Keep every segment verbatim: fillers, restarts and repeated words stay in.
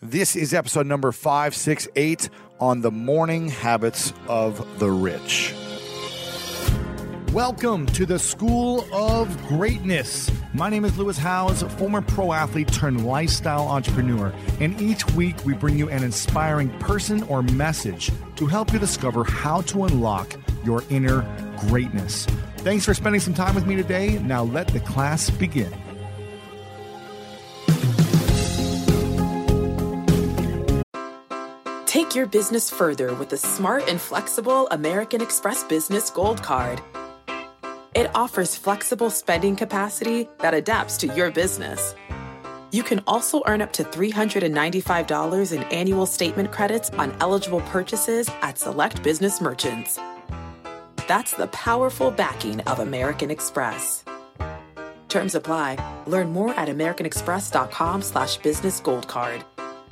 This is episode number five sixty-eight on the morning habits of the rich. Welcome to the School of Greatness. My name is Lewis Howes, former pro athlete turned lifestyle entrepreneur, and each week we bring you an inspiring person or message to help you discover how to unlock your inner greatness. Thanks for spending some time with me today. Now let the class begin. Take your business further with the smart and flexible American Express Business Gold Card. It offers flexible spending capacity that adapts to your business. You can also earn up to three hundred ninety-five dollars in annual statement credits on eligible purchases at select business merchants. That's the powerful backing of American Express. Terms apply. Learn more at americanexpress.com slash business gold card.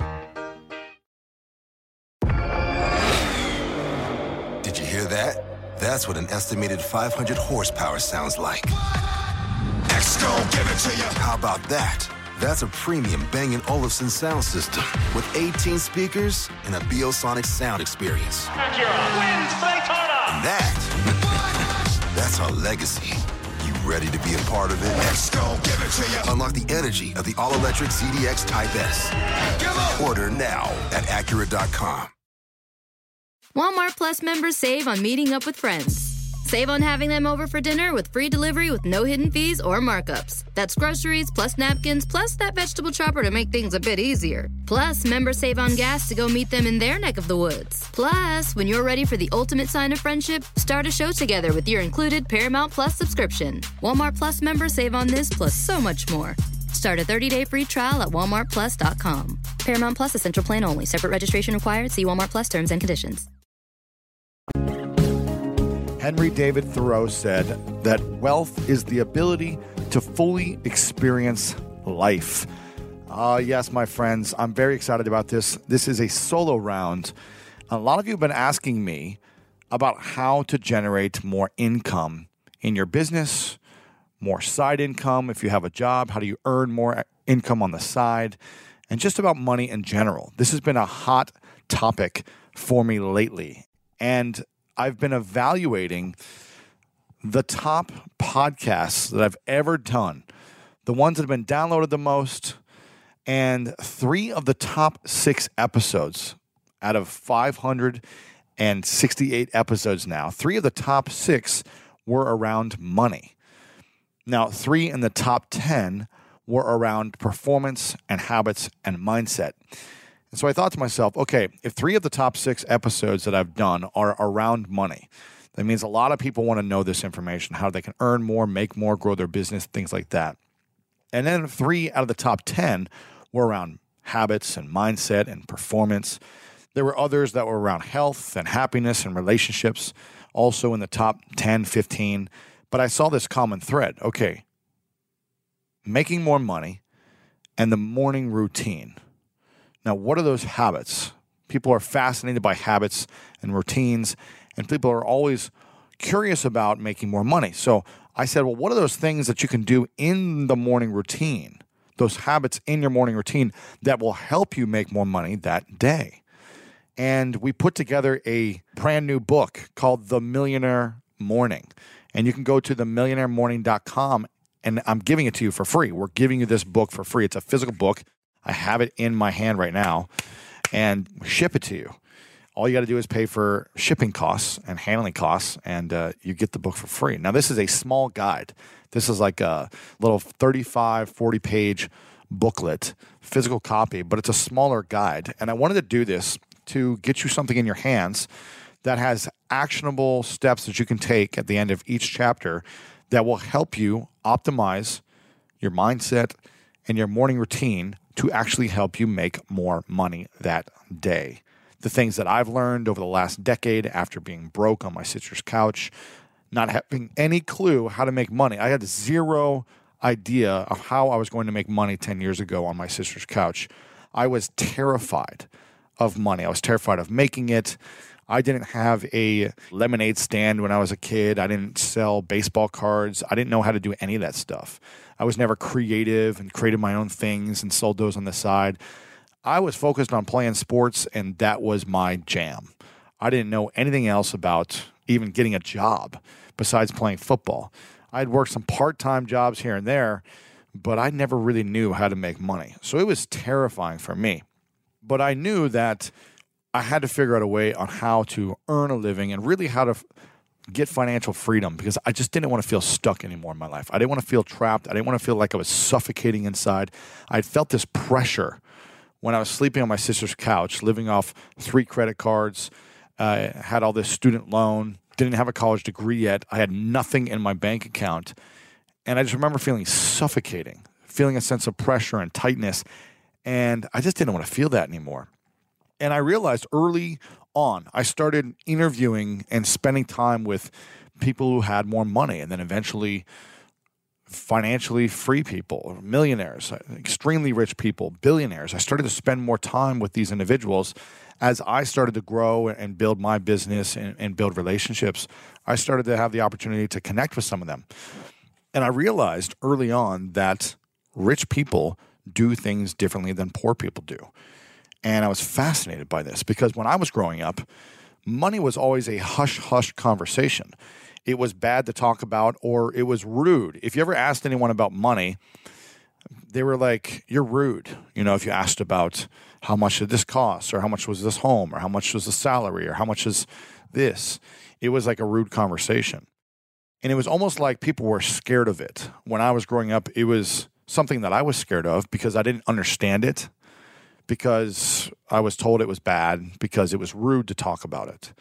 Did you hear that? That's what an estimated five hundred horsepower sounds like. X gon' give it to you. How about that? That's a premium Bang and Olufsen sound system with eighteen speakers and a Biosonic sound experience. Acura wins Daytona. And that, that's our legacy. You ready to be a part of it? X gon' give it to you. Unlock the energy of the all-electric Z D X Type S. Order now at Acura dot com. Walmart Plus members save on meeting up with friends. Save on having them over for dinner with free delivery with no hidden fees or markups. That's groceries, plus napkins, plus that vegetable chopper to make things a bit easier. Plus, members save on gas to go meet them in their neck of the woods. Plus, when you're ready for the ultimate sign of friendship, start a show together with your included Paramount Plus subscription. Walmart Plus members save on this plus so much more. Start a thirty-day free trial at walmart plus dot com. Paramount Plus Essential Plan only. Separate registration required. See Walmart Plus terms and conditions. Henry David Thoreau said that wealth is the ability to fully experience life. Uh, yes, my friends, I'm very excited about this. This is a solo round. A lot of you have been asking me about how to generate more income in your business, more side income. If you have a job, how do you earn more income on the side? And just about money in general. This has been a hot topic for me lately. And I've been evaluating the top podcasts that I've ever done, the ones that have been downloaded the most, and three of the top six episodes out of five hundred sixty-eight episodes now, three of the top six were around money. Now, three in the top ten were around performance and habits and mindset. And so I thought to myself, okay, if three of the top six episodes that I've done are around money, that means a lot of people want to know this information, how they can earn more, make more, grow their business, things like that. And then three out of the top ten were around habits and mindset and performance. There were others that were around health and happiness and relationships, also in the top ten, fifteen. But I saw this common thread. Okay, making more money and the morning routine. Now, what are those habits? People are fascinated by habits and routines, and people are always curious about making more money. So I said, well, what are those things that you can do in the morning routine, those habits in your morning routine that will help you make more money that day? And we put together a brand new book called The Millionaire Morning. And you can go to the millionaire morning dot com, and I'm giving it to you for free. We're giving you this book for free. It's a physical book. I have it in my hand right now and ship it to you. All you got to do is pay for shipping costs and handling costs, and uh, you get the book for free. Now, this is a small guide. This is like a little thirty-five, forty-page booklet, physical copy, but it's a smaller guide. And I wanted to do this to get you something in your hands that has actionable steps that you can take at the end of each chapter that will help you optimize your mindset and your morning routine to actually help you make more money that day. The things that I've learned over the last decade after being broke on my sister's couch, not having any clue how to make money. I had zero idea of how I was going to make money ten years ago on my sister's couch. I was terrified of money. I was terrified of making it. I didn't have a lemonade stand when I was a kid. I didn't sell baseball cards. I didn't know how to do any of that stuff. I was never creative and created my own things and sold those on the side. I was focused on playing sports, and that was my jam. I didn't know anything else about even getting a job besides playing football. I'd worked some part-time jobs here and there, but I never really knew how to make money. So it was terrifying for me. But I knew that I had to figure out a way on how to earn a living and really how to f- get financial freedom, because I just didn't want to feel stuck anymore in my life. I didn't want to feel trapped. I didn't want to feel like I was suffocating inside. I felt this pressure when I was sleeping on my sister's couch, living off three credit cards, uh, had all this student loan, didn't have a college degree yet. I had nothing in my bank account. And I just remember feeling suffocating, feeling a sense of pressure and tightness. And I just didn't want to feel that anymore. And I realized early on, I started interviewing and spending time with people who had more money, and then eventually financially free people, millionaires, extremely rich people, billionaires. I started to spend more time with these individuals. As I started to grow and build my business and, and build relationships, I started to have the opportunity to connect with some of them. And I realized early on that rich people do things differently than poor people do. And I was fascinated by this because when I was growing up, money was always a hush-hush conversation. It was bad to talk about, or it was rude. If you ever asked anyone about money, they were like, you're rude. You know, if you asked about how much did this cost, or how much was this home, or how much was the salary, or how much is this, it was like a rude conversation. And it was almost like people were scared of it. When I was growing up, it was something that I was scared of because I didn't understand it, because I was told it was bad, because it was rude to talk about it.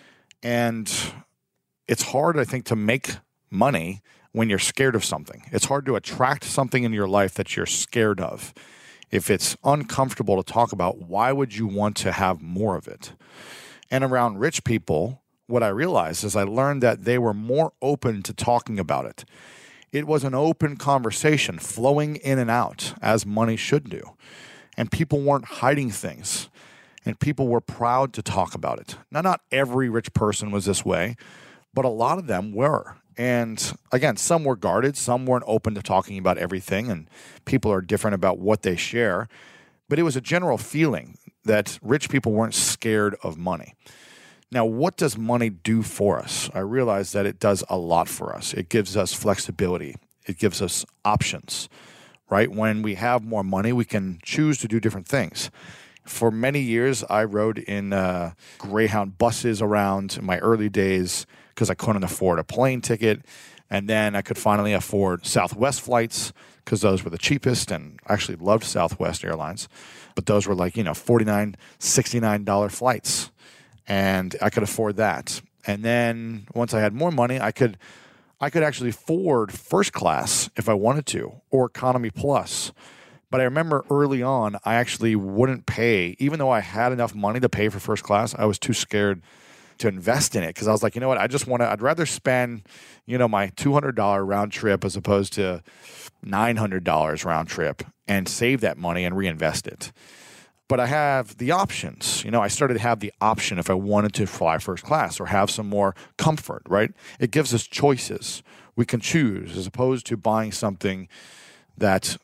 And it's hard, I think, to make money when you're scared of something. It's hard to attract something in your life that you're scared of. If it's uncomfortable to talk about, why would you want to have more of it? And around rich people, what I realized is I learned that they were more open to talking about it. It was an open conversation flowing in and out, as money should do. And people weren't hiding things. And people were proud to talk about it. Now, not every rich person was this way, but a lot of them were. And again, some were guarded, some weren't open to talking about everything, and people are different about what they share. But it was a general feeling that rich people weren't scared of money. Now, what does money do for us? I realize that it does a lot for us. It gives us flexibility. It gives us options, right? When we have more money, we can choose to do different things. For many years, I rode in uh, Greyhound buses around in my early days because I couldn't afford a plane ticket. And then I could finally afford Southwest flights because those were the cheapest, and I actually loved Southwest Airlines. But those were like, you know, forty-nine dollars, sixty-nine dollars flights. And I could afford that. And then once I had more money, I could I could actually afford first class if I wanted to, or economy plus. But I remember early on, I actually wouldn't pay. Even though I had enough money to pay for first class, I was too scared to invest in it because I was like, you know what, I just want to, I'd rather spend, you know, my two hundred dollars round trip as opposed to nine hundred dollars round trip and save that money and reinvest it. But I have the options. You know, I started to have the option if I wanted to fly first class or have some more comfort, right? It gives us choices. We can choose as opposed to buying something that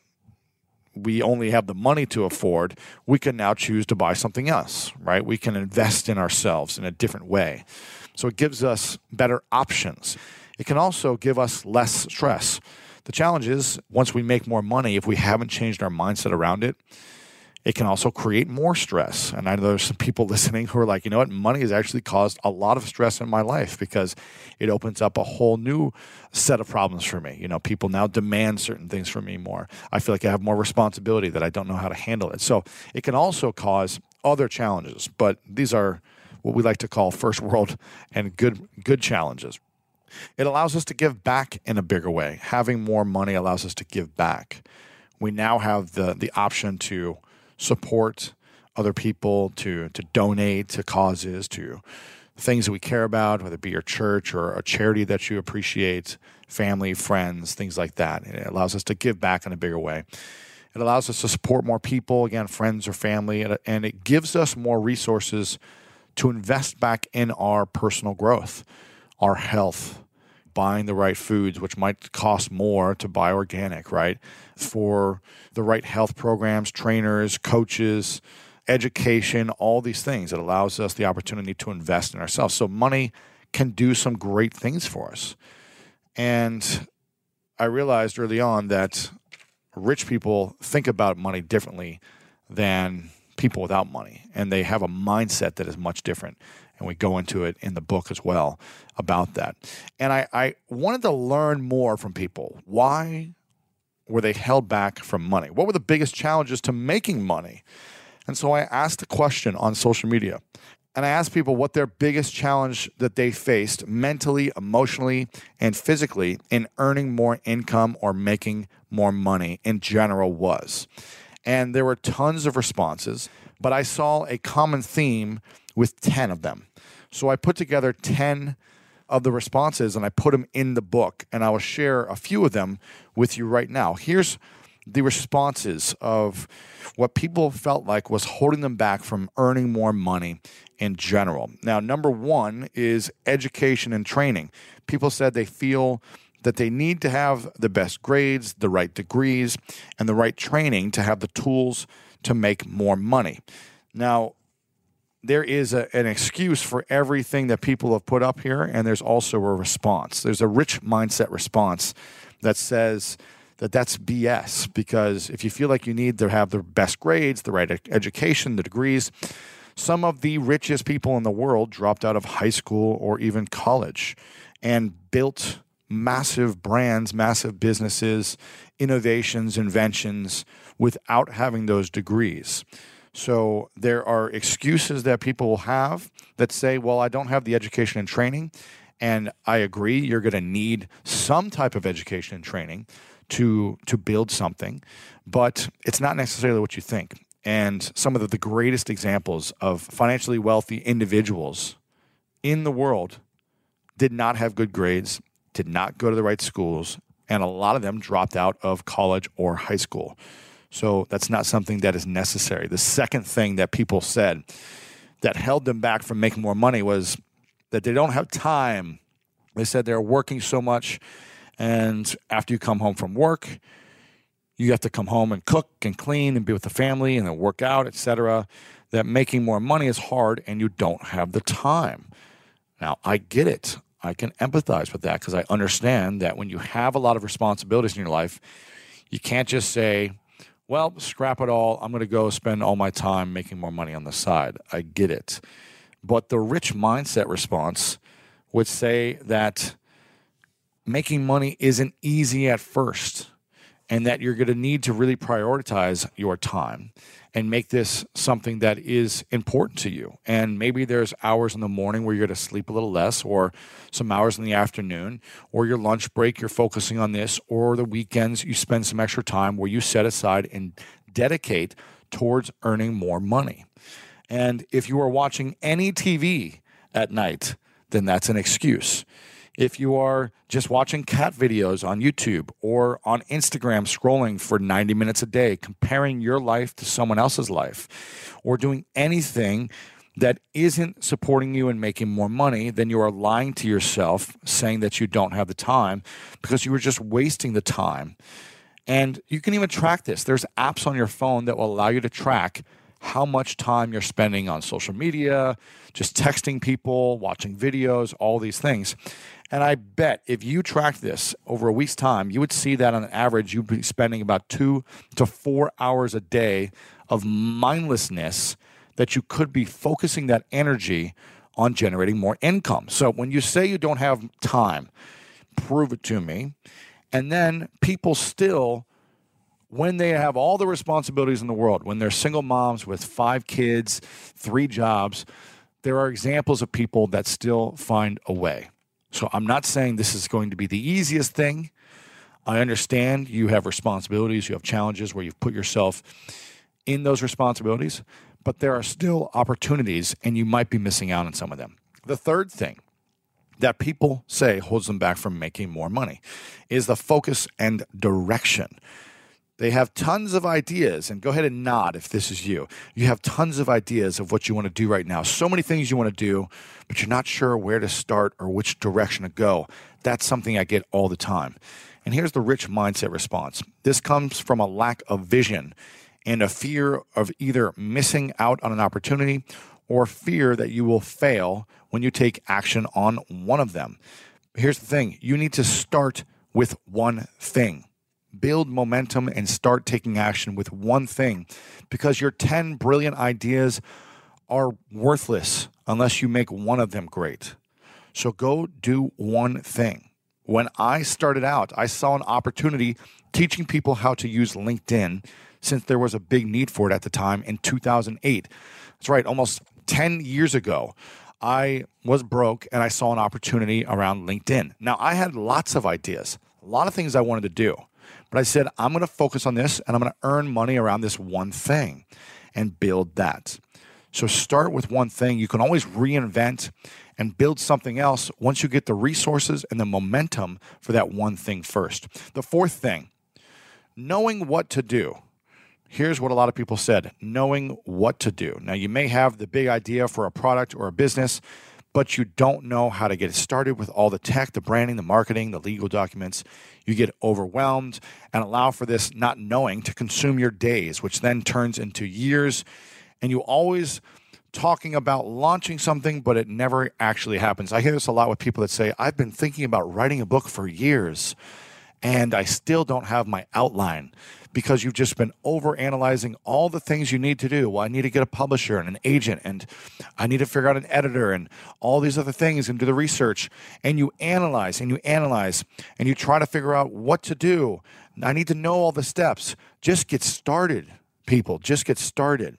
we only have the money to afford. We can now choose to buy something else, right? We can invest in ourselves in a different way. So it gives us better options. It can also give us less stress. The challenge is once we make more money, if we haven't changed our mindset around it, it can also create more stress. And I know there's some people listening who are like, you know what, money has actually caused a lot of stress in my life because it opens up a whole new set of problems for me. You know, people now demand certain things from me more. I feel like I have more responsibility that I don't know how to handle it. So it can also cause other challenges, but these are what we like to call first world and good, good challenges. It allows us to give back in a bigger way. Having more money allows us to give back. We now have the the option to support other people, to to donate to causes, to things that we care about, whether it be your church or a charity that you appreciate, family, friends, things like that. It allows us to give back in a bigger way. It allows us to support more people, again, friends or family, and it gives us more resources to invest back in our personal growth, our health, buying the right foods, which might cost more to buy organic, right? For the right health programs, trainers, coaches, education, all these things. It allows us the opportunity to invest in ourselves. So money can do some great things for us. And I realized early on that rich people think about money differently than people without money, and they have a mindset that is much different. And we go into it in the book as well about that. And I, I wanted to learn more from people. Why were they held back from money? What were the biggest challenges to making money? And so I asked a question on social media, and I asked people what their biggest challenge that they faced mentally, emotionally, and physically in earning more income or making more money in general was. And there were tons of responses, but I saw a common theme with ten of them. So I put together ten of the responses and I put them in the book, and I will share a few of them with you right now. Here's the responses of what people felt like was holding them back from earning more money in general. Now, number one is education and training. People said they feel that they need to have the best grades, the right degrees, and the right training to have the tools to make more money. Now, there is a, an excuse for everything that people have put up here, and there's also a response. There's a rich mindset response that says that that's B S, because if you feel like you need to have the best grades, the right education, the degrees, some of the richest people in the world dropped out of high school or even college and built massive brands, massive businesses, innovations, inventions without having those degrees. So there are excuses that people will have that say, well, I don't have the education and training. And I agree, you're going to need some type of education and training to to build something, but it's not necessarily what you think. And some of the, the greatest examples of financially wealthy individuals in the world did not have good grades, did not go to the right schools, and a lot of them dropped out of college or high school. So that's not something that is necessary. The second thing that people said that held them back from making more money was that they don't have time. They said they're working so much, and after you come home from work, you have to come home and cook and clean and be with the family and then work out, et cetera, that making more money is hard and you don't have the time. Now, I get it. I can empathize with that because I understand that when you have a lot of responsibilities in your life, you can't just say, well, scrap it all. I'm going to go spend all my time making more money on the side. I get it. But the rich mindset response would say that making money isn't easy at first, and that you're going to need to really prioritize your time and make this something that is important to you. And maybe there's hours in the morning where you're going to sleep a little less, or some hours in the afternoon, or your lunch break, you're focusing on this, or the weekends, you spend some extra time where you set aside and dedicate towards earning more money. And if you are watching any T V at night, then that's an excuse. If you are just watching cat videos on YouTube or on Instagram scrolling for ninety minutes a day, comparing your life to someone else's life, or doing anything that isn't supporting you in making more money, then you are lying to yourself, saying that you don't have the time because you were just wasting the time. And you can even track this. There's apps on your phone that will allow you to track how much time you're spending on social media, just texting people, watching videos, all these things. And I bet if you tracked this over a week's time, you would see that on average, you'd be spending about two to four hours a day of mindlessness that you could be focusing that energy on generating more income. So when you say you don't have time, prove it to me. And then people still, when they have all the responsibilities in the world, when they're single moms with five kids, three jobs, there are examples of people that still find a way. So I'm not saying this is going to be the easiest thing. I understand you have responsibilities, you have challenges where you've put yourself in those responsibilities, but there are still opportunities and you might be missing out on some of them. The third thing that people say holds them back from making more money is the focus and direction. They have tons of ideas, and go ahead and nod if this is you. You have tons of ideas of what you want to do right now. So many things you want to do, but you're not sure where to start or which direction to go. That's something I get all the time. And here's the rich mindset response. This comes from a lack of vision and a fear of either missing out on an opportunity or fear that you will fail when you take action on one of them. Here's the thing. You need to start with one thing. Build momentum and start taking action with one thing, because your ten brilliant ideas are worthless unless you make one of them great. So go do one thing. When I started out, I saw an opportunity teaching people how to use LinkedIn, since there was a big need for it at the time in two thousand eight. That's right, almost ten years ago. I was broke and I saw an opportunity around LinkedIn. Now, I had lots of ideas, a lot of things I wanted to do. But I said, I'm going to focus on this and I'm going to earn money around this one thing and build that. So start with one thing. You can always reinvent and build something else once you get the resources and the momentum for that one thing first. The fourth thing, knowing what to do. Here's what a lot of people said, knowing what to do. Now, you may have the big idea for a product or a business, but you don't know how to get it started with all the tech, the branding, the marketing, the legal documents. You get overwhelmed and allow for this not knowing to consume your days, which then turns into years. And you always talking about launching something, but it never actually happens. I hear this a lot with people that say, I've been thinking about writing a book for years, and I still don't have my outline, because you've just been overanalyzing all the things you need to do. Well, I need to get a publisher and an agent, and I need to figure out an editor and all these other things and do the research. And you analyze and you analyze and you try to figure out what to do. I need to know all the steps. Just get started, people. Just get started.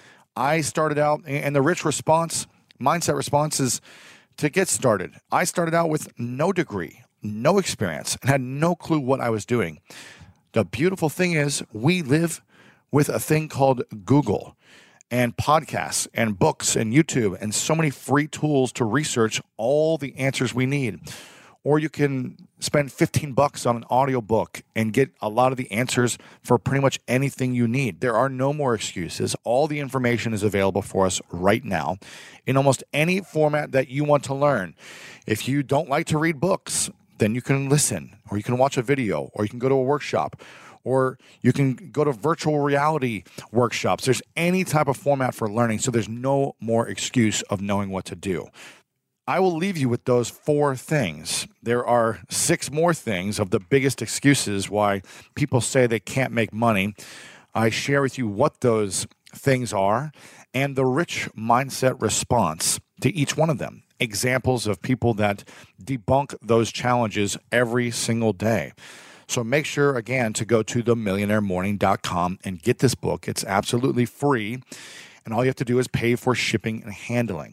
I started out, and the rich response, mindset response is to get started. I started out with no degree, no experience, and had no clue what I was doing. The beautiful thing is we live with a thing called Google and podcasts and books and YouTube and so many free tools to research all the answers we need. Or you can spend fifteen bucks on an audiobook and get a lot of the answers for pretty much anything you need. There are no more excuses. All the information is available for us right now in almost any format that you want to learn. If you don't like to read books, then you can listen, or you can watch a video, or you can go to a workshop, or you can go to virtual reality workshops. There's any type of format for learning, so there's no more excuse of knowing what to do. I will leave you with those four things. There are six more things of the biggest excuses why people say they can't make money. I share with you what those things are and the rich mindset response to each one of them. Examples of people that debunk those challenges every single day. So make sure, again, to go to the millionaire morning dot com and get this book. It's absolutely free, and all you have to do is pay for shipping and handling.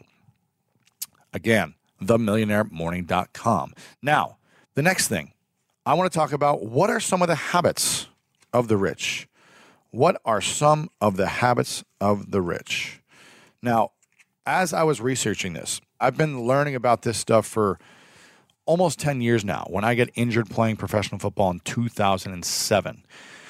Again, the millionaire morning dot com. Now, the next thing, I want to talk about what are some of the habits of the rich. What are some of the habits of the rich? Now, as I was researching this, I've been learning about this stuff for almost ten years now. When I got injured playing professional football in two thousand seven,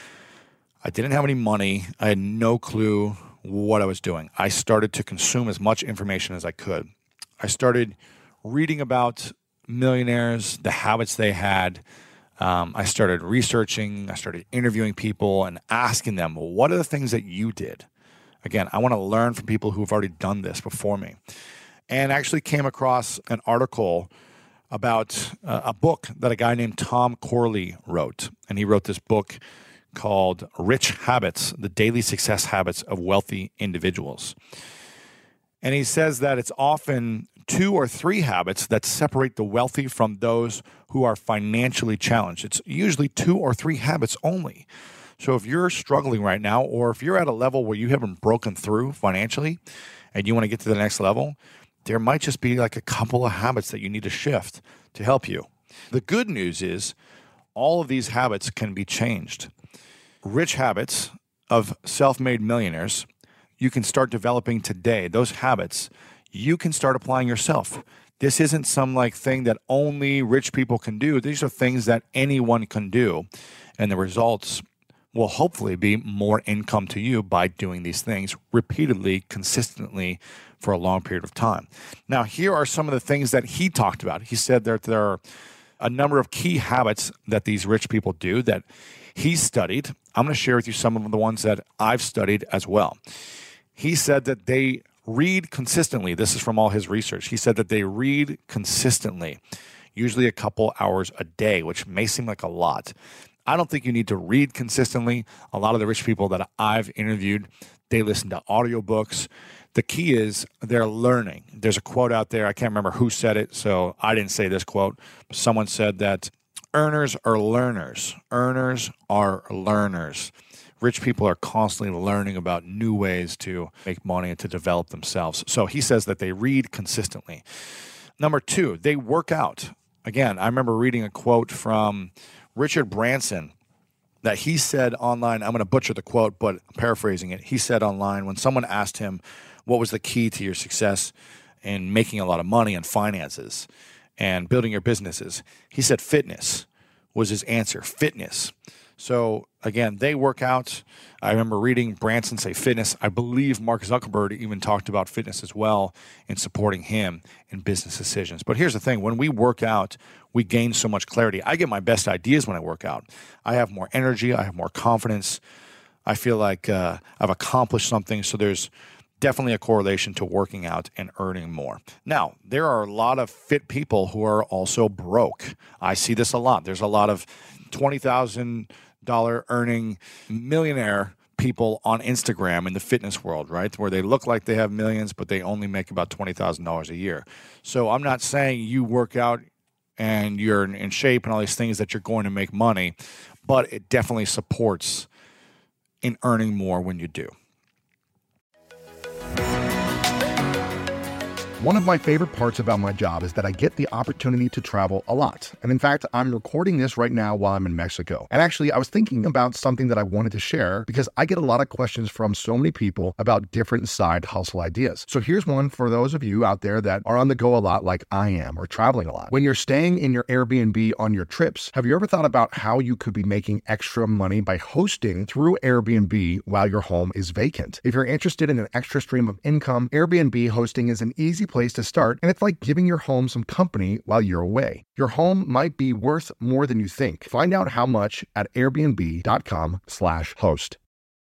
I didn't have any money. I had no clue what I was doing. I started to consume as much information as I could. I started reading about millionaires, the habits they had. Um, I started researching. I started interviewing people and asking them, well, what are the things that you did? Again, I want to learn from people who have already done this before me. And actually came across an article about uh, a book that a guy named Tom Corley wrote. And he wrote this book called Rich Habits, The Daily Success Habits of Wealthy Individuals. And he says that it's often two or three habits that separate the wealthy from those who are financially challenged. It's usually two or three habits only. So if you're struggling right now, or if you're at a level where you haven't broken through financially and you want to get to the next level, there might just be like a couple of habits that you need to shift to help you. The good news is all of these habits can be changed. Rich habits of self-made millionaires, you can start developing today. Those habits, you can start applying yourself. This isn't some like thing that only rich people can do. These are things that anyone can do, and the results will hopefully be more income to you by doing these things repeatedly, consistently for a long period of time. Now, here are some of the things that he talked about. He said that there are a number of key habits that these rich people do that he studied. I'm going to share with you some of the ones that I've studied as well. He said that they read consistently. This is from all his research. He said that they read consistently, usually a couple hours a day, which may seem like a lot. I don't think you need to read consistently. A lot of the rich people that I've interviewed, they listen to audiobooks. The key is they're learning. There's a quote out there. I can't remember who said it, so I didn't say this quote. Someone said that earners are learners. Earners are learners. Rich people are constantly learning about new ways to make money and to develop themselves. So he says that they read consistently. Number two, they work out. Again, I remember reading a quote from Richard Branson that he said online. I'm going to butcher the quote, but I'm paraphrasing it. He said online when someone asked him, what was the key to your success in making a lot of money and finances and building your businesses? He said fitness was his answer, fitness. So again, they work out. I remember reading Branson say fitness. I believe Mark Zuckerberg even talked about fitness as well in supporting him in business decisions. But here's the thing. When we work out, we gain so much clarity. I get my best ideas when I work out. I have more energy. I have more confidence. I feel like uh, I've accomplished something. So there's definitely a correlation to working out and earning more. Now, there are a lot of fit people who are also broke. I see this a lot. There's a lot of twenty thousand dollars earning millionaire people on Instagram in the fitness world, right? Where they look like they have millions, but they only make about twenty thousand dollars a year. So I'm not saying you work out and you're in shape and all these things that you're going to make money, but it definitely supports in earning more when you do. One of my favorite parts about my job is that I get the opportunity to travel a lot. And in fact, I'm recording this right now while I'm in Mexico. And actually, I was thinking about something that I wanted to share because I get a lot of questions from so many people about different side hustle ideas. So here's one for those of you out there that are on the go a lot like I am or traveling a lot. When you're staying in your Airbnb on your trips, have you ever thought about how you could be making extra money by hosting through Airbnb while your home is vacant? If you're interested in an extra stream of income, Airbnb hosting is an easy place to start, and it's like giving your home some company while you're away. Your home might be worth more than you think. Find out how much at airbnb.com slash host.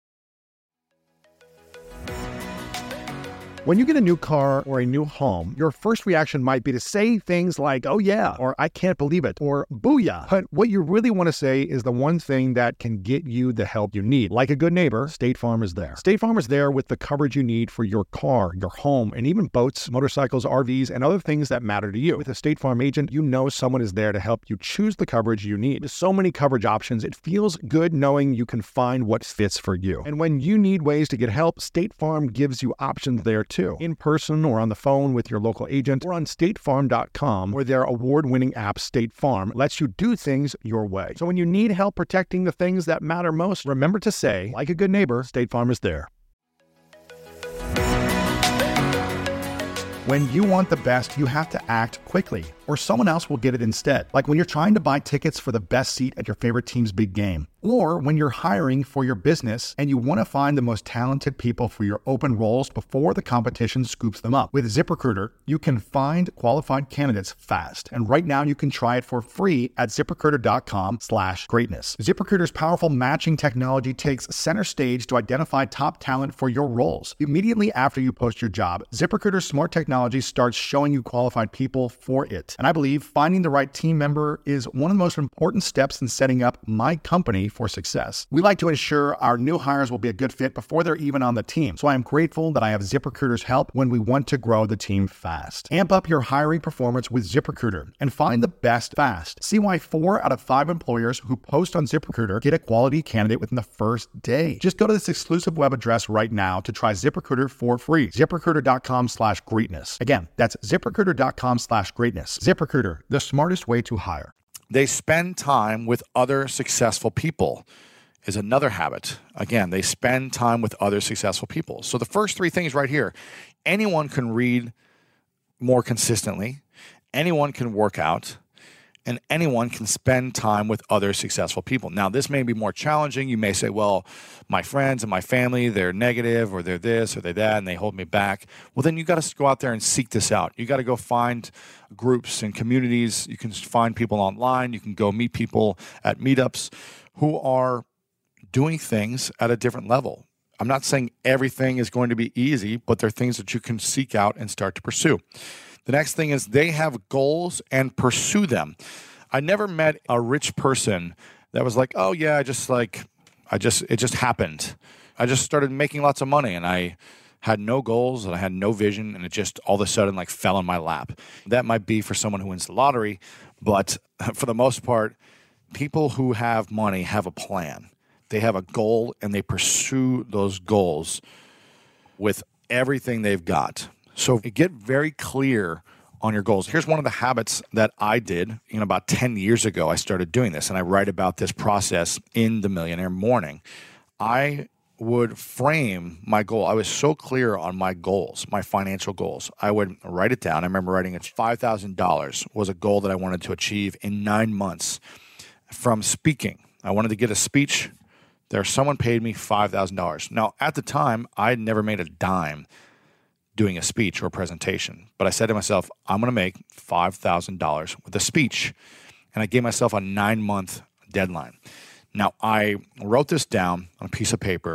When you get a new car or a new home, your first reaction might be to say things like, oh yeah, or I can't believe it, or booyah. But what you really want to say is the one thing that can get you the help you need. Like a good neighbor, State Farm is there. State Farm is there with the coverage you need for your car, your home, and even boats, motorcycles, R Vs, and other things that matter to you. With a State Farm agent, you know someone is there to help you choose the coverage you need. With so many coverage options, it feels good knowing you can find what fits for you. And when you need ways to get help, State Farm gives you options there too, in person or on the phone with your local agent or on state farm dot com, where their award-winning app State Farm lets you do things your way. So when you need help protecting the things that matter most, remember to say, like a good neighbor, State Farm is there. When you want the best, you have to act quickly, or someone else will get it instead. Like when you're trying to buy tickets for the best seat at your favorite team's big game, or when you're hiring for your business and you want to find the most talented people for your open roles before the competition scoops them up. With ZipRecruiter, you can find qualified candidates fast. And right now you can try it for free at ZipRecruiter.com slash greatness. ZipRecruiter's powerful matching technology takes center stage to identify top talent for your roles. Immediately after you post your job, ZipRecruiter's smart technology starts showing you qualified people for it. And I believe finding the right team member is one of the most important steps in setting up my company for success. We like to ensure our new hires will be a good fit before they're even on the team. So I am grateful that I have ZipRecruiter's help when we want to grow the team fast. Amp up your hiring performance with ZipRecruiter and find the best fast. See why four out of five employers who post on ZipRecruiter get a quality candidate within the first day. Just go to this exclusive web address right now to try ZipRecruiter for free. ZipRecruiter.com slash greatness. Again, that's ZipRecruiter.com slash greatness. ZipRecruiter, the smartest way to hire. They spend time with other successful people is another habit. Again, they spend time with other successful people. So the first three things right here, anyone can read more consistently. Anyone can work out. And anyone can spend time with other successful people. Now, this may be more challenging. You may say, well, my friends and my family, they're negative or they're this or they're that, and they hold me back. Well, then you got to go out there and seek this out. You got to go find groups and communities. You can find people online. You can go meet people at meetups who are doing things at a different level. I'm not saying everything is going to be easy, but there are things that you can seek out and start to pursue. The next thing is they have goals and pursue them. I never met a rich person that was like, oh yeah, I just like, I just, it just happened. I just started making lots of money and I had no goals and I had no vision and it just all of a sudden like fell in my lap. That might be for someone who wins the lottery, but for the most part, people who have money have a plan. They have a goal and they pursue those goals with everything they've got. So get very clear on your goals. Here's one of the habits that I did, you know, about ten years ago. I started doing this, and I write about this process in The Millionaire Morning. I would frame my goal. I was so clear on my goals, my financial goals. I would write it down. I remember writing it. five thousand dollars was a goal that I wanted to achieve in nine months from speaking. I wanted to get a speech. There, someone paid me five thousand dollars. Now, at the time, I had never made a dime doing a speech or a presentation. But I said to myself, I'm going to make five thousand dollars with a speech. And I gave myself a nine-month deadline. Now, I wrote this down on a piece of paper.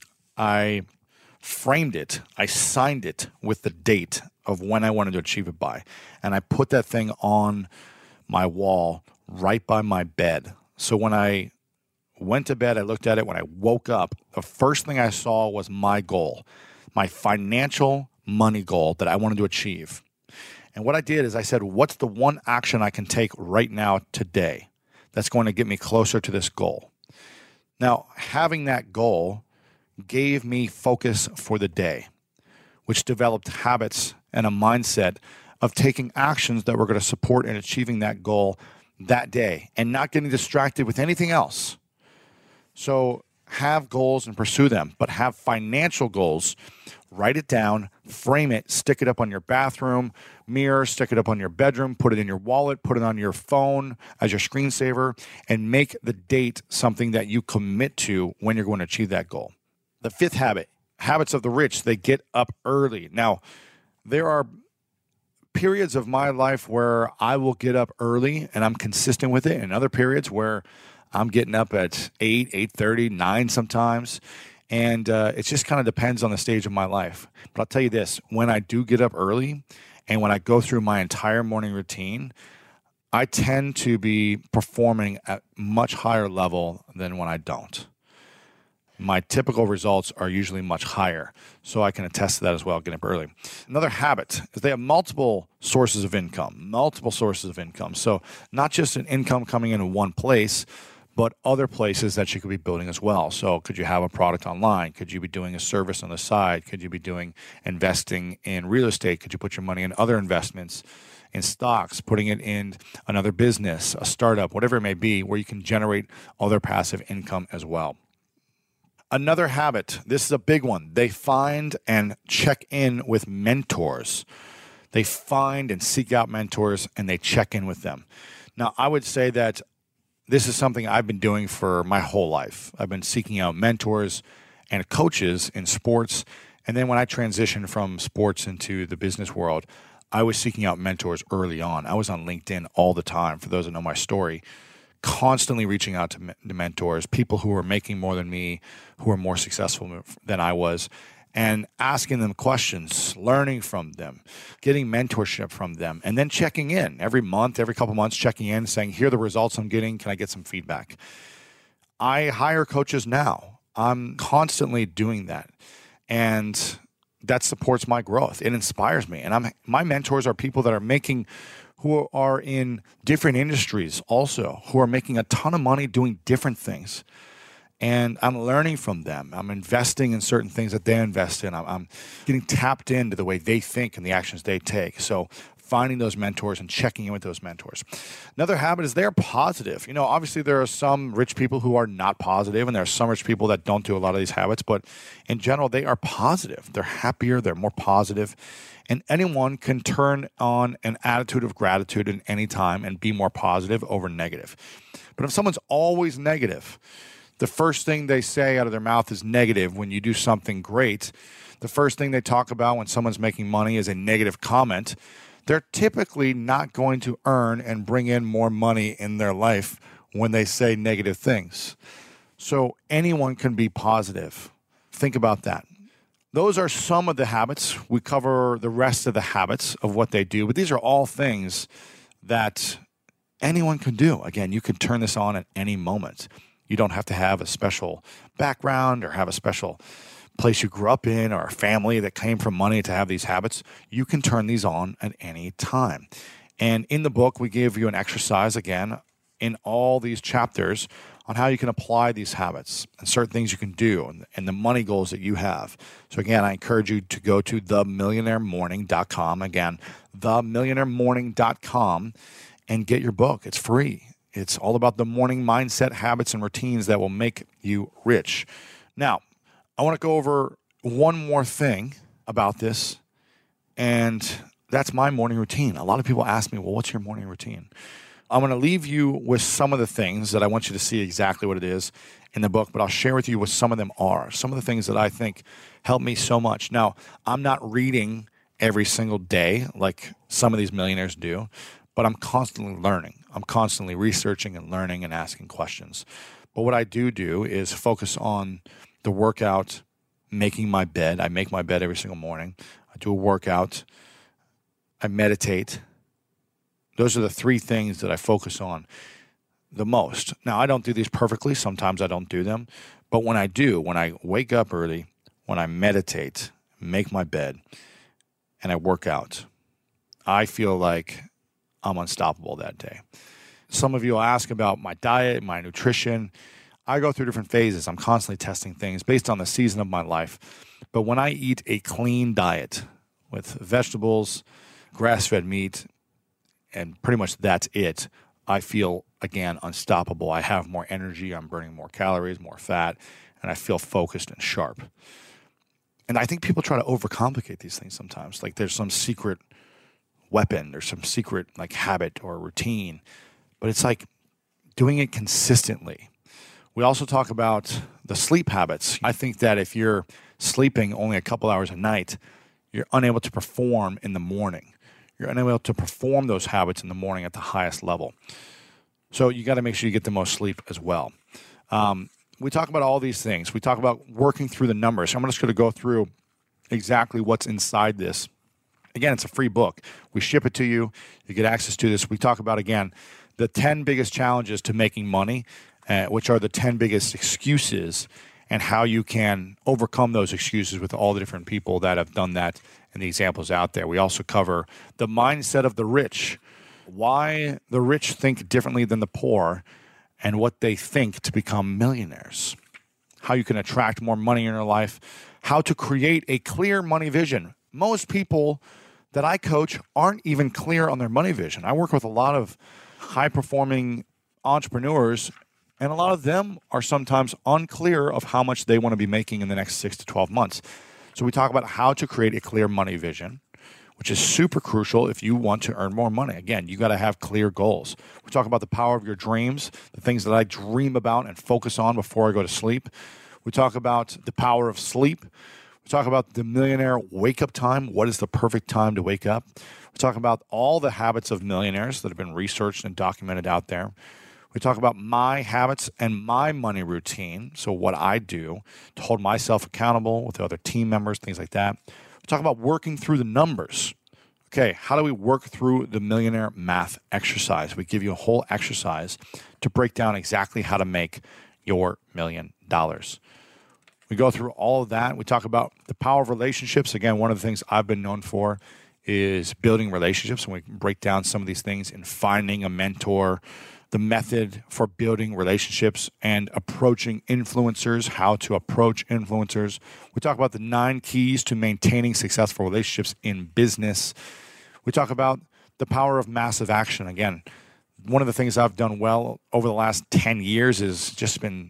I framed it. I signed it with the date of when I wanted to achieve it by. And I put that thing on my wall right by my bed. So when I went to bed, I looked at it. When I woke up, the first thing I saw was my goal, my financial money goal that I wanted to achieve. And what I did is I said, what's the one action I can take right now today that's going to get me closer to this goal? Now, having that goal gave me focus for the day, which developed habits and a mindset of taking actions that were going to support in achieving that goal that day and not getting distracted with anything else. So have goals and pursue them, but have financial goals. Write it down, frame it, stick it up on your bathroom mirror, stick it up on your bedroom, put it in your wallet, put it on your phone as your screensaver, and make the date something that you commit to when you're going to achieve that goal. The fifth habit, habits of the rich, they get up early. Now, there are periods of my life where I will get up early and I'm consistent with it, and other periods where I'm getting up at eight, eight thirty, nine sometimes. And uh, it just kind of depends on the stage of my life. But I'll tell you this, when I do get up early and when I go through my entire morning routine, I tend to be performing at much higher level than when I don't. My typical results are usually much higher. So I can attest to that as well, getting up early. Another habit is they have multiple sources of income, multiple sources of income. So not just an income coming in in one place, but other places that you could be building as well. So could you have a product online? Could you be doing a service on the side? Could you be doing investing in real estate? Could you put your money in other investments, in stocks, putting it in another business, a startup, whatever it may be, where you can generate other passive income as well. Another habit, this is a big one. They find and check in with mentors. They find and seek out mentors and they check in with them. Now, I would say that this is something I've been doing for my whole life. I've been seeking out mentors and coaches in sports. And then when I transitioned from sports into the business world, I was seeking out mentors early on. I was on LinkedIn all the time, for those that know my story, constantly reaching out to, me- to mentors, people who were making more than me, who were more successful than I was, and asking them questions, learning from them, getting mentorship from them, and then checking in every month, every couple months, checking in, saying, here are the results I'm getting. Can I get some feedback? I hire coaches now. I'm constantly doing that. And that supports my growth. It inspires me. And I'm my mentors are people that are making, who are in different industries also, who are making a ton of money doing different things. And I'm learning from them. I'm investing in certain things that they invest in. I'm, I'm getting tapped into the way they think and the actions they take. So finding those mentors and checking in with those mentors. Another habit is they're positive. You know, obviously there are some rich people who are not positive, and there are some rich people that don't do a lot of these habits, but in general, they are positive. They're happier, they're more positive, and anyone can turn on an attitude of gratitude at any time and be more positive over negative. But if someone's always negative, the first thing they say out of their mouth is negative when you do something great. The first thing they talk about when someone's making money is a negative comment. They're typically not going to earn and bring in more money in their life when they say negative things. So anyone can be positive. Think about that. Those are some of the habits. We cover the rest of the habits of what they do, but these are all things that anyone can do. Again, you can turn this on at any moment. You don't have to have a special background or have a special place you grew up in or a family that came from money to have these habits. You can turn these on at any time. And in the book, we give you an exercise, again, in all these chapters on how you can apply these habits and certain things you can do and, and the money goals that you have. So again, I encourage you to go to the millionaire morning dot com. Again, the millionaire morning dot com and get your book. It's free. It's all about the morning mindset, habits, and routines that will make you rich. Now, I want to go over one more thing about this, and that's my morning routine. A lot of people ask me, well, what's your morning routine? I'm going to leave you with some of the things that I want you to see exactly what it is in the book, but I'll share with you what some of them are, some of the things that I think help me so much. Now, I'm not reading every single day like some of these millionaires do, but I'm constantly learning. I'm constantly researching and learning and asking questions. But what I do do is focus on the workout, making my bed. I make my bed every single morning. I do a workout. I meditate. Those are the three things that I focus on the most. Now, I don't do these perfectly. Sometimes I don't do them. But when I do, when I wake up early, when I meditate, make my bed, and I work out, I feel like I'm unstoppable that day. Some of you will ask about my diet, my nutrition. I go through different phases. I'm constantly testing things based on the season of my life. But when I eat a clean diet with vegetables, grass-fed meat, and pretty much that's it, I feel, again, unstoppable. I have more energy. I'm burning more calories, more fat, and I feel focused and sharp. And I think people try to overcomplicate these things sometimes. Like there's some secret weapon, there's some secret like habit or routine, but it's like doing it consistently. We also talk about the sleep habits. I think that if you're sleeping only a couple hours a night, you're unable to perform in the morning. You're unable to perform those habits in the morning at the highest level. So you got to make sure you get the most sleep as well. Um, we talk about all these things. We talk about working through the numbers. So I'm just going to go through exactly what's inside this. Again, it's a free book. We ship it to you. You get access to this. We talk about, again, the ten biggest challenges to making money, uh, which are the ten biggest excuses, and how you can overcome those excuses with all the different people that have done that and the examples out there. We also cover the mindset of the rich, why the rich think differently than the poor, and what they think to become millionaires, how you can attract more money in your life, how to create a clear money vision. Most people that I coach aren't even clear on their money vision. I work with a lot of high-performing entrepreneurs, and a lot of them are sometimes unclear of how much they want to be making in the next six to twelve months. So we talk about how to create a clear money vision, which is super crucial if you want to earn more money. Again, you got to have clear goals. We talk about the power of your dreams, the things that I dream about and focus on before I go to sleep. We talk about the power of sleep. We talk about the millionaire wake-up time. What is the perfect time to wake up? We talk about all the habits of millionaires that have been researched and documented out there. We talk about my habits and my money routine, so what I do to hold myself accountable with other team members, things like that. We talk about working through the numbers. Okay, how do we work through the millionaire math exercise? We give you a whole exercise to break down exactly how to make your million dollars. We go through all of that. We talk about the power of relationships. Again, one of the things I've been known for is building relationships, and we can break down some of these things in finding a mentor, the method for building relationships and approaching influencers, how to approach influencers. We talk about the nine keys to maintaining successful relationships in business. We talk about the power of massive action. Again, one of the things I've done well over the last ten years is just been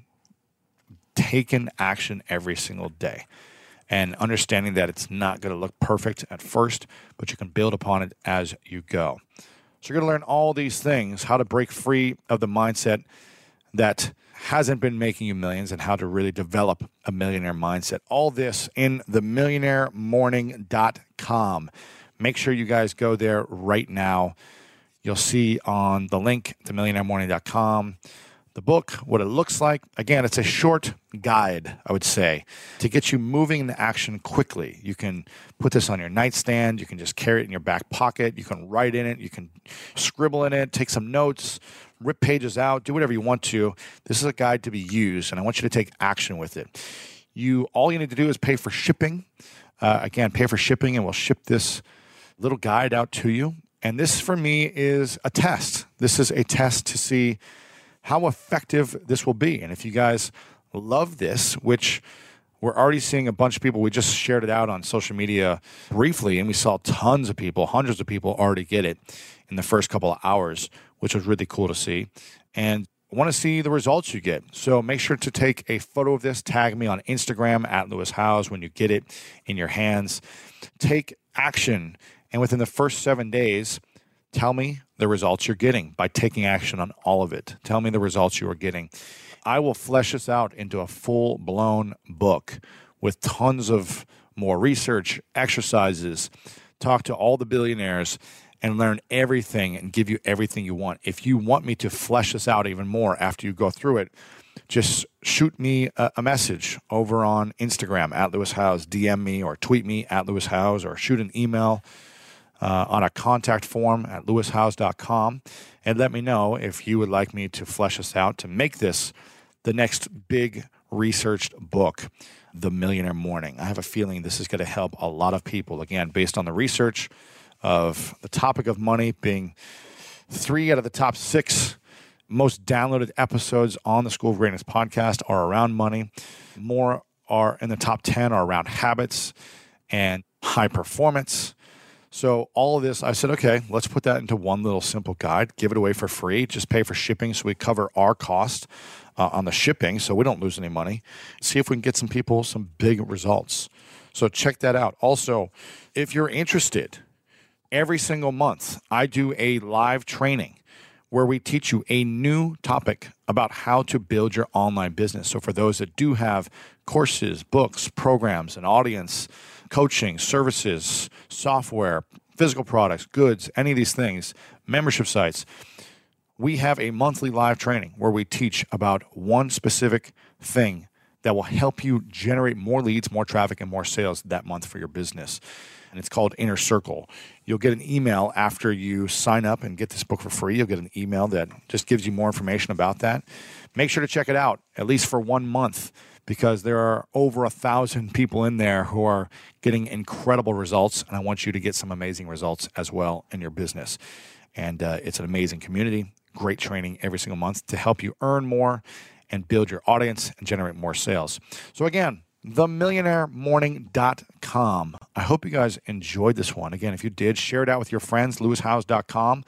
taking action every single day and understanding that it's not going to look perfect at first, but you can build upon it as you go. So you're going to learn all these things, how to break free of the mindset that hasn't been making you millions and how to really develop a millionaire mindset. All this in the millionaire morning dot com. Make sure you guys go there right now. You'll see on the link to millionaire morning dot com the book, what it looks like. Again, it's a short guide, I would say, to get you moving into action quickly. You can put this on your nightstand. You can just carry it in your back pocket. You can write in it. You can scribble in it, take some notes, rip pages out, do whatever you want to. This is a guide to be used, and I want you to take action with it. You all you need to do is pay for shipping. Uh, again, pay for shipping, and we'll ship this little guide out to you. And this, for me, is a test. This is a test to see how effective this will be. And if you guys love this, which we're already seeing a bunch of people, we just shared it out on social media briefly, and we saw tons of people, hundreds of people already get it in the first couple of hours, which was really cool to see. And I want to see the results you get. So make sure to take a photo of this, tag me on Instagram at Lewis Howes when you get it in your hands. Take action, and within the first seven days, tell me the results you're getting by taking action on all of it. Tell me the results you are getting. I will flesh this out into a full-blown book with tons of more research, exercises, talk to all the billionaires, and learn everything and give you everything you want. If you want me to flesh this out even more after you go through it, just shoot me a, a message over on Instagram at Lewis Howes, D M me or tweet me at Lewis Howes, or shoot an email Uh, on a contact form at lewis howes dot com, and let me know if you would like me to flesh this out to make this the next big researched book, The Millionaire Morning. I have a feeling this is going to help a lot of people, again, based on the research of the topic of money being three out of the top six most downloaded episodes on the School of Greatness podcast are around money. More are in the top ten are around habits and high performance. So all of this, I said, okay, let's put that into one little simple guide, give it away for free, just pay for shipping so we cover our cost uh, on the shipping so we don't lose any money. See if we can get some people some big results. So check that out. Also, if you're interested, every single month I do a live training where we teach you a new topic about how to build your online business. So for those that do have courses, books, programs, an audience, coaching, services, software, physical products, goods, any of these things, membership sites, we have a monthly live training where we teach about one specific thing that will help you generate more leads, more traffic, and more sales that month for your business. And it's called Inner Circle. You'll get an email after you sign up and get this book for free. You'll get an email that just gives you more information about that. Make sure to check it out, at least for one month, because there are over a thousand people in there who are getting incredible results, and I want you to get some amazing results as well in your business. And uh, it's an amazing community, great training every single month to help you earn more and build your audience and generate more sales. So again, the millionaire morning dot com. I hope you guys enjoyed this one. Again, if you did, share it out with your friends, lewis howes dot com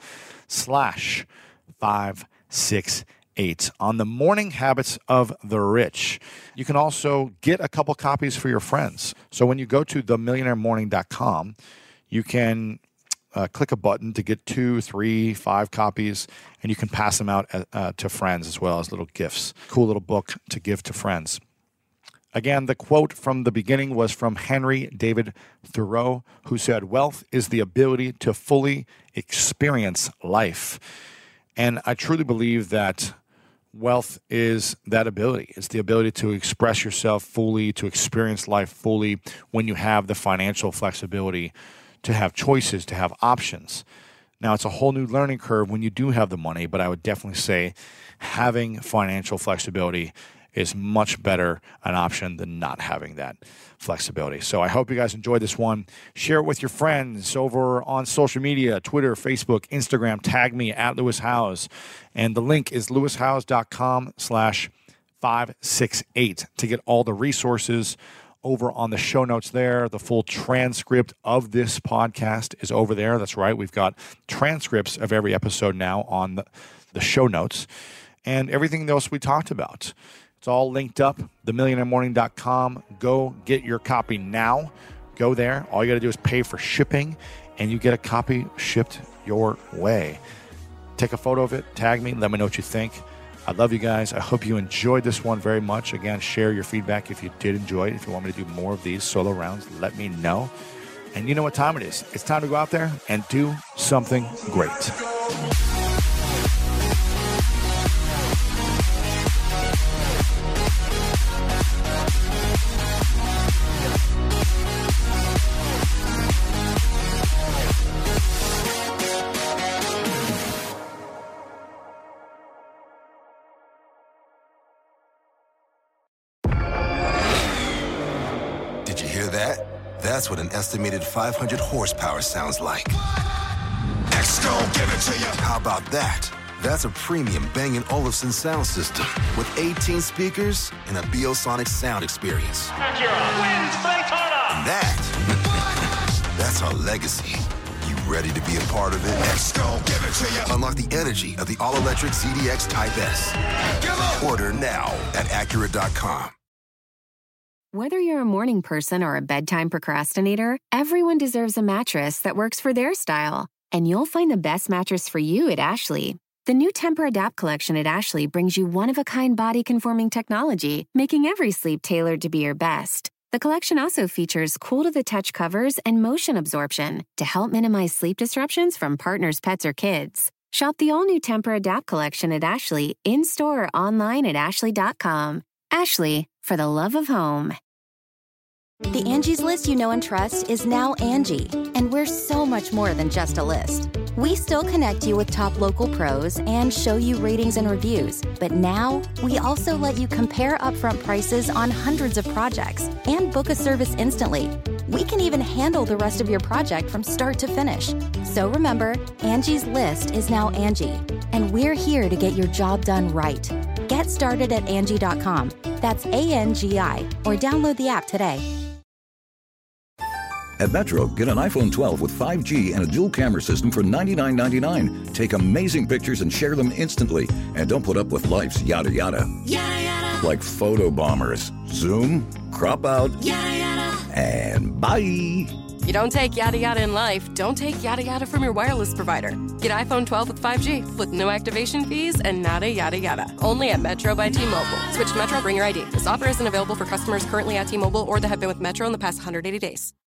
slash five six eight on the morning habits of the rich. You can also get a couple copies for your friends. So when you go to the millionaire morning dot com, you can uh, click a button to get two, three, five copies, and you can pass them out uh, to friends as well as little gifts. Cool little book to give to friends. Again, the quote from the beginning was from Henry David Thoreau, who said, "Wealth is the ability to fully experience life." And I truly believe that wealth is that ability. It's the ability to express yourself fully, to experience life fully when you have the financial flexibility to have choices, to have options. Now, it's a whole new learning curve when you do have the money, but I would definitely say having financial flexibility is much better an option than not having that flexibility. So I hope you guys enjoyed this one. Share it with your friends over on social media, Twitter, Facebook, Instagram. Tag me at Lewis Howes. And the link is lewis howes dot com slash five six eight to get all the resources over on the show notes there. The full transcript of this podcast is over there. That's right. We've got transcripts of every episode now on the, the show notes and everything else we talked about. It's all linked up, the millionaire morning dot com. Go get your copy now. Go there. All you got to do is pay for shipping, and you get a copy shipped your way. Take a photo of it. Tag me. Let me know what you think. I love you guys. I hope you enjoyed this one very much. Again, share your feedback if you did enjoy it. If you want me to do more of these solo rounds, let me know. And you know what time it is. It's time to go out there and do something great. That's what an estimated five hundred horsepower sounds like. X-Gon, give it to you. How about that? That's a premium Bang and Olufsen sound system with eighteen speakers and a Biosonic sound experience. Acura wins Daytona. And that, that's our legacy. You ready to be a part of it? X-Gon, give it to you. Unlock the energy of the all-electric Z D X Type S. Order now at Acura dot com. Whether you're a morning person or a bedtime procrastinator, everyone deserves a mattress that works for their style. And you'll find the best mattress for you at Ashley. The new Tempur-Adapt collection at Ashley brings you one-of-a-kind body-conforming technology, making every sleep tailored to be your best. The collection also features cool-to-the-touch covers and motion absorption to help minimize sleep disruptions from partners, pets, or kids. Shop the all-new Tempur-Adapt collection at Ashley, in-store or online at ashley dot com. Ashley, for the love of home. The Angie's List you know and trust is now Angie, and we're so much more than just a list. We still connect you with top local pros and show you ratings and reviews, but now we also let you compare upfront prices on hundreds of projects and book a service instantly. We can even handle the rest of your project from start to finish. So remember, Angie's List is now Angie, and we're here to get your job done right. Get started at Angie dot com. That's A N G I, or download the app today. At Metro, get an iPhone twelve with five G and a dual camera system for ninety-nine ninety-nine. Take amazing pictures and share them instantly. And don't put up with life's yada yada. Yada yada. Like photo bombers. Zoom, crop out, yada yada. And bye. You don't take yada yada in life, don't take yada yada from your wireless provider. Get iPhone twelve with five G with no activation fees and nada yada yada. Only at Metro by T-Mobile. Switch to Metro, bring your I D. This offer isn't available for customers currently at T-Mobile or that have been with Metro in the past one hundred eighty days.